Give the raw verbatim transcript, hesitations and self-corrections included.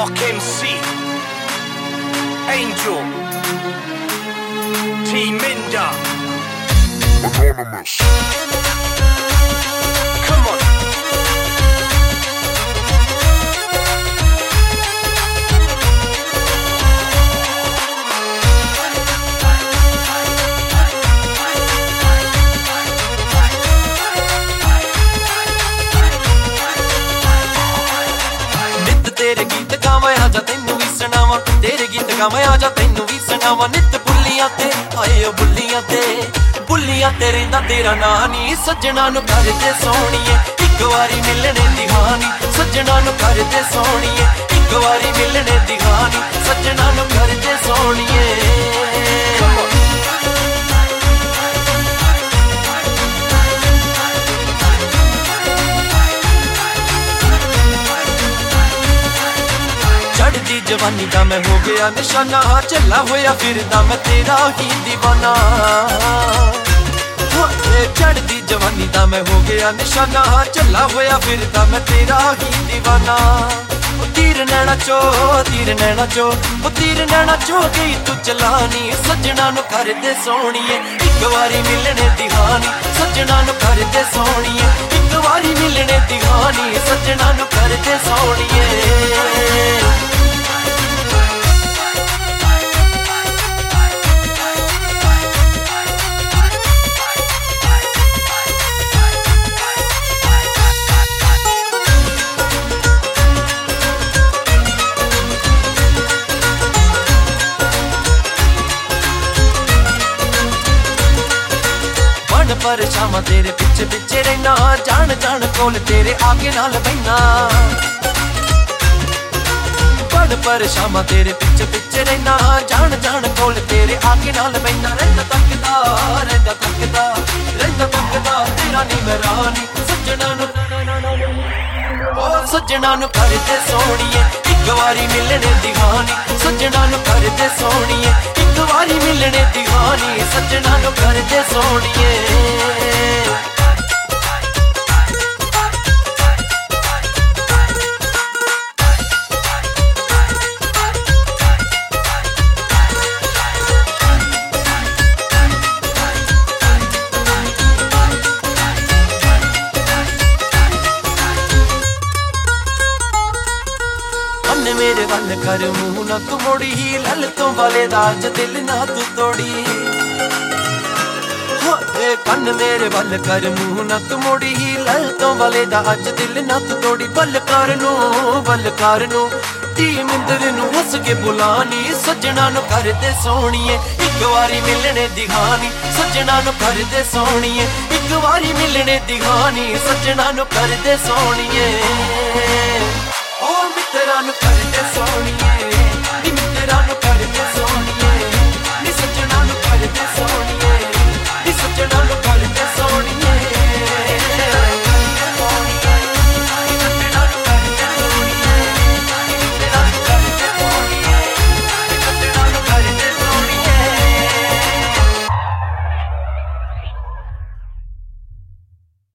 Rock M C, Angel, T Minder, Anonymous. Come on. तेरे गीत गावां आजा तैनू भी सुणावां तेरे गीत गावां आजा तैनू भी सुणावां नित बुल्लियां ते आए ओ बुल्लियां ते बुल्लियां ते रहिंदा तेरा नां नी सज्जणा नू कर दे सोहणीए इक वारी मिलणे दी हानी सज्जणा नू कर दे सोहणीए इक वारी मिलणे दी हानी सज्जणा नू कर दे सोहणीए चढ़दी जवानी दा मैं हो गया निशाना चला होया फिरदा मैं तेरा ही दीवाना चढ़दी जवानी दा मैं हो गया निशाना चला होया फिरदा मैं तेरा ही दीवाना तीर नैना चो तीर नैना चो तीर नैना चो गई तू चलानी सज्जणा नू कर दे सोहणीए इक वारी मिलने दी हानी सज्जणा नू कर दे सोहणीए इक वारी मिलने दी हानी सज्जणा नू कर दे सोहणीए पर शामा तेरे पिछे पिछे रहना जान जान कोल तेरे आगे नाल बहना बड़ पर शामा तेरे पिछे पिछे रहना जान जान कोल तेरे आगे नाल बहना रहंदा तकदा रहंदा तकदा रहंदा तकदा तेरा नी मेरा नी सज्जणा नू ओ सज्जणा नू कर दे सोहणीए इक वारी मिलने दी हानी सज्जणा नू कर दे सोहणीए इक वारी मिलने दी हानी सज्जणा नू कर दे सोहणीए मेरे वल कर मुंह ना तू मोड़ी ही ललतों वाले दाज दिल ना तू तोड़ी ए कन्न मेरे वल कर मुंह ना तू मोड़ी ही ललतों वाले दाज दिल ना तू तोड़ी बलकार नू बलकार नू ती मिंदर नू हस के बुलानी सज्जणा नू कर दे सोहणीए इक वारी मिलने दी हानी सज्जणा नू कर दे सोहणीए इक वारी मिलने दी हानी सज्जणा नू कर दे सोहणीए